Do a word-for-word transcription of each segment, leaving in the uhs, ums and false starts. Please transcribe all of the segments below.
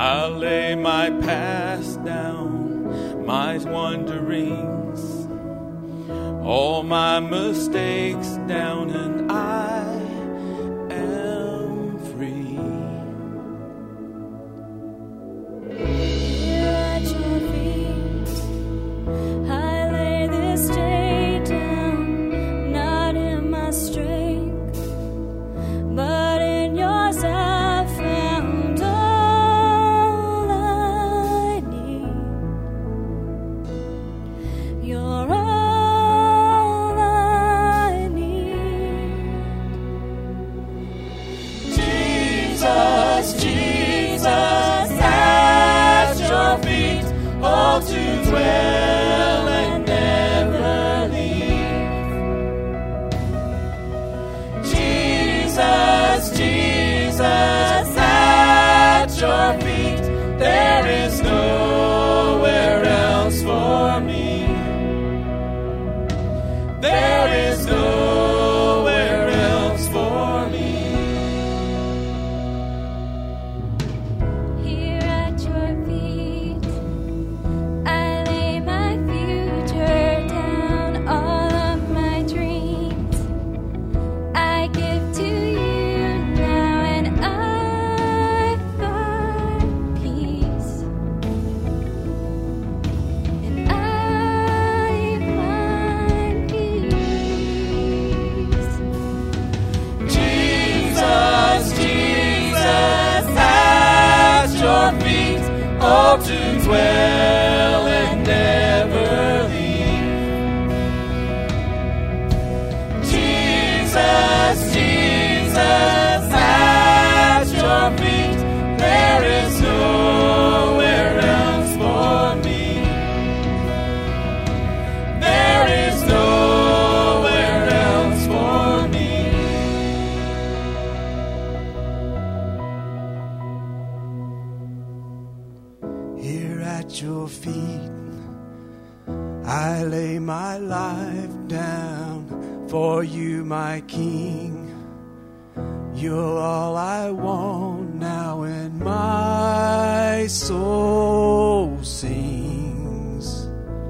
I lay my past down, my wanderings, all my mistakes down, and I am free. Here at your feet, I lay this day down, not in my strength, but in yours I found all I need. You're all I need. Jesus, Jesus, at your feet, all to dwell and never leave. Jesus, Jesus, at your feet, there is nowhere else for me. There is nowhere else for me. Here at your feet, I lay my future down, all of my dreams I give to you now, and I find peace, and I find peace. Jesus, Jesus, at your feet, all to dwell and never leave. Jesus, Jesus, at your feet, there is nowhere else for me. There is nowhere else for me. Here at your feet, I lay my life down for you, my King. You're all I want now, and my soul sings.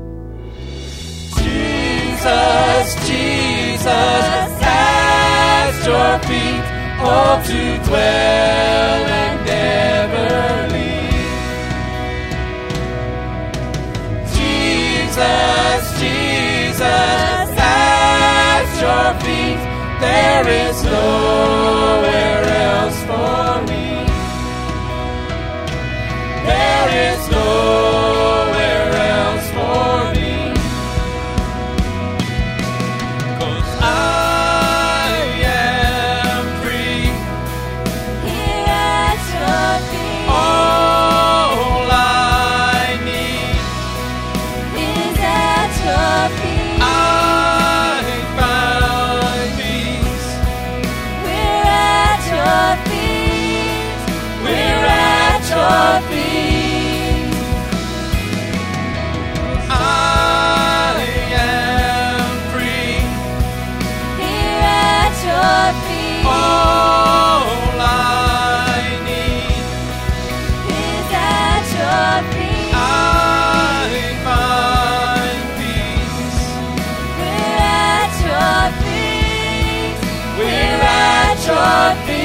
Jesus, Jesus, at your feet, all to dwell and never leave. Jesus, Jesus, at your feet, there is nowhere else for me. There is nowhere else for me. 'Cause I am free. Here at your feet All I need, is at your feet. I find peace. We're at your feet. We're at your feet. I am free. Here at your feet All I need, is at your feet. I find peace. We're at your feet. We're at your feet.